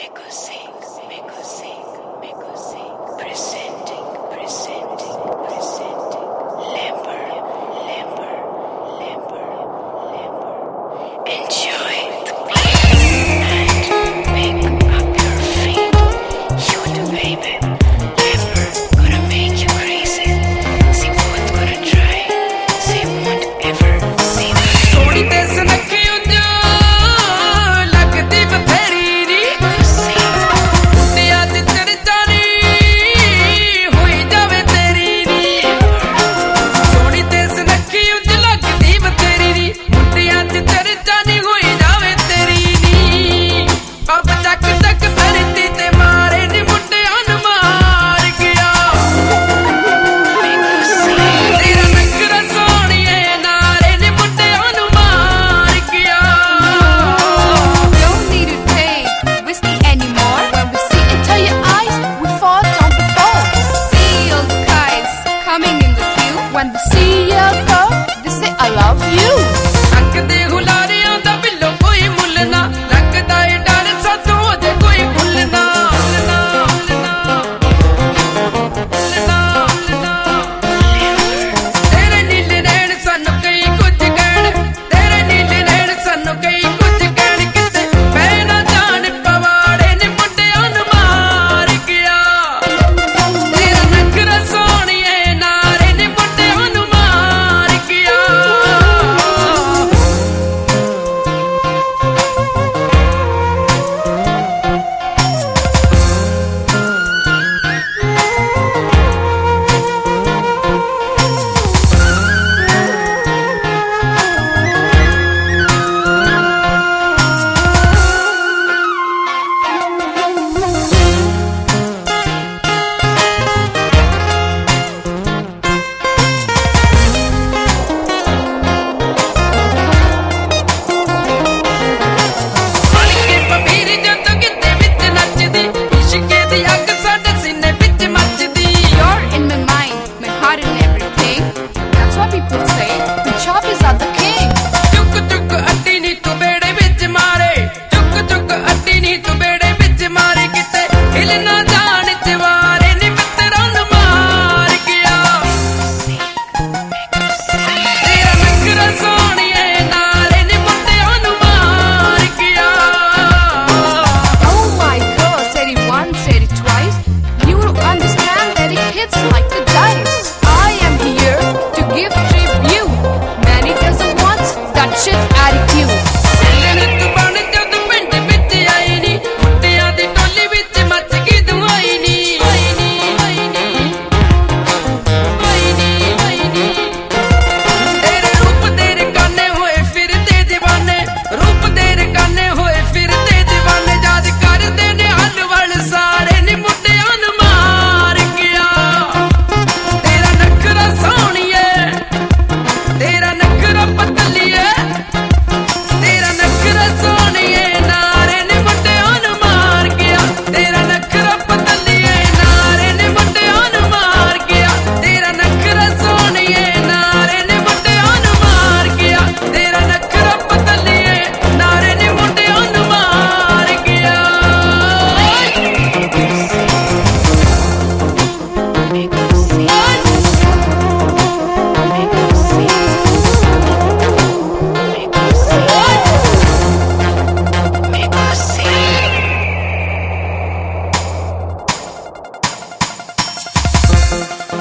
When they see a girl, they say I love you. ਲੱਗਦੇ ਹੁਲਾਰਿਆਂ ਦਾ ਬਿੱਲੋ ਕੋਈ ਮੁੱਲ ਨਾ, ਲੱਗਦਾ ਏ ਡਰ ਸਾਥੋਂ ਉਹਦੇ ਕੋਈ ਭੁੱਲ ਨਾ। ਤੇਰੇ ਨੀਲੇ ਨੈਣ ਸਾਨੂੰ ਕਈ ਕੁਝ ਕਹਿਣ, ਤੇਰੇ ਨੀਲੇ ਨੈਣ ਸਾਨੂੰ ਕਈ ਕੁਝ ਕਹਿਣ, ਕਿਤੇ ਮੈਂ ਨਾ ਜਾਣ ਪਵਾੜੇ ਨੇ ਮੁੰਡਿਆਂ ਨੂੰ ਮਾਰ ਗਿਆ। ਤੇਰਾ ਨਖਰਾ ਸੋਹਣੀਏ ਨਾਰੇ ਨੇ ਮੁੰਡਿਆਂ ਨੂੰ ਮਾਰ ਗਿਆ। You're in my mind, my heart and everything. That's what people say. The choppies are the king. ਚੁੱਕ ਚੁੱਕ ਅੱਡੀ ਨੀ ਤੂੰ ਬੇੜੇ ਵਿੱਚ ਮਾਰੇ, ਚੁੱਕ ਚੁੱਕ ਅੱਡੀ ਨੀ ਤੂੰ ਬੇੜੇ ਵਿੱਚ ਮਾਰੇ, ਕਿਤੇ ਹਿਲ ਨਾ ਜਾਣ ਜਵਾਰੇ ਨੀ ਮਿੱਤਰਾਂ ਨੂੰ ਮਾਰ ਗਿਆ। ਤੇਰਾ ਨਖਰਾ ਸੋਹਣੀਏ ਨਾਰੇ ਨੀ ਮੁੰਡਿਆਂ ਨੂੰ ਮਾਰ ਗਿਆ। Oh my God, said it once, said it twice. You will understand that it hits like the dice. I am here to give tribute. Many doesn't want that shit attitude. ਚੱਲਣ ਤੂੰ ਬਣ ਜਦ ਪਿੰਡ ਵਿੱਚ ਆਈ ਨੀ, ਮੁੰਡਿਆਂ ਦੀ ਟੋਲੀ ਵਿੱਚ ਮੱਚ ਗਈ ਦੁਆਈ ਨੀ। ਤੇਰੇ ਰੂਪ ਦੇ ਰਕਾਨੇ ਹੋਏ ਫਿਰਦੇ دیਵਾਨੇ, ਰੂਪ ਦੇ ਰਕਾਨੇ ਹੋਏ ਫਿਰਦੇ دیਵਾਨੇ, ਯਾਦ ਕਰਦੇ ਨੇ ਹਲਵਲ ਸਾਰੇ ਨੀ ਮੁੰਡਿਆਂ ਨੂੰ ਮਾਰ ਗਿਆ। ਤੇਰਾ ਨਖਰਾ ਸੋਹਣੀਏ, ਤੇਰਾ ਨਖਰਾ ਪਤਲੀਏ, ਤੇਰਾ ਨਖਰਾ ਸੋਹਣੀਏ ਨਾਰੇ ਨੇ ਮੁੰਡਿਆਂ ਨੂੰ ਮਾਰ ਗਿਆ। ਤੇਰਾ ਨਖਰਾ ਪਤਲੀਏ ਨਾਰੇ ਨੇ ਮੁੰਡਿਆਂ ਨੂੰ ਮਾਰ ਗਿਆ। ਤੇਰਾ ਨਖਰਾ ਸੋਹਣੀਏ ਨਾਰੇ ਨੇ ਮੁੰਡਿਆਂ ਨੂੰ ਮਾਰ ਗਿਆ। ਤੇਰਾ ਨਖਰਾ ਪਤਲੀਏ ਨਾਰੇ ਨੇ ਮੁੰਡਿਆਂ ਨੂੰ ਮਾਰ ਗਿਆ। Make us see.